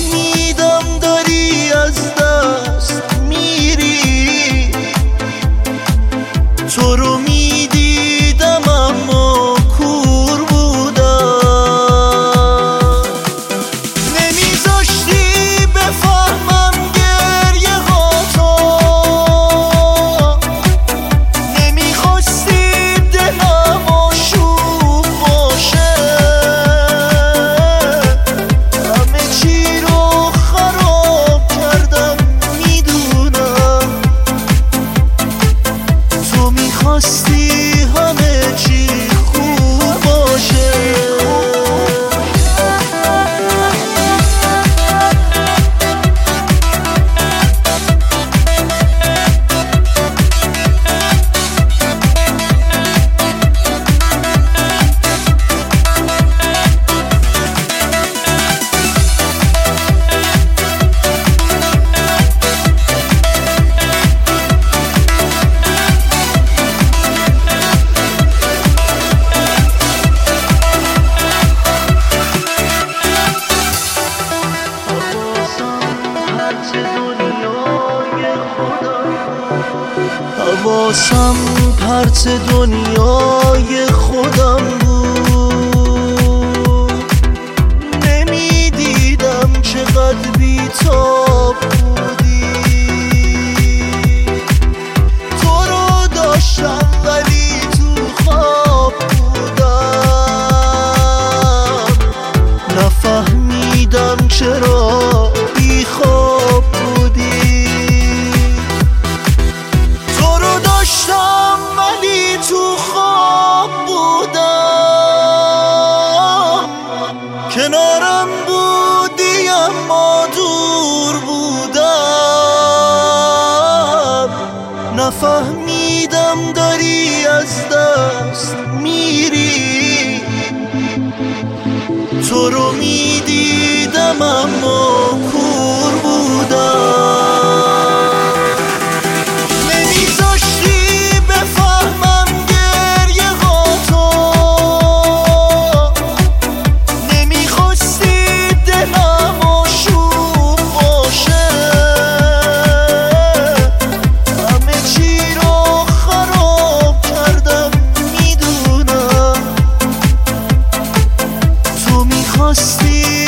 نفهمیدم داری از دست میری، تو رو میدیدم اما کور بودم، نمیذاشتی بفهمم گریه هاتو، نمیخواستی دلم آشوب باشه، همه چی رو خراب کردم میدونم، تو میخواستی همه چی خوب باشه. حواسم پرت دنیای خودم بود، نمیدیدم چقدر بی‌تاب بودی، تو رو داشتم ولی تو خواب بودم، نفهمیدم چرا بی خواب بودی، داشتم ولی تو خواب بودم، کنارم بودی اما دور بودم، نفهمیدم داری از دست میری، تو رو میدیدم اما کور بودم، خواستی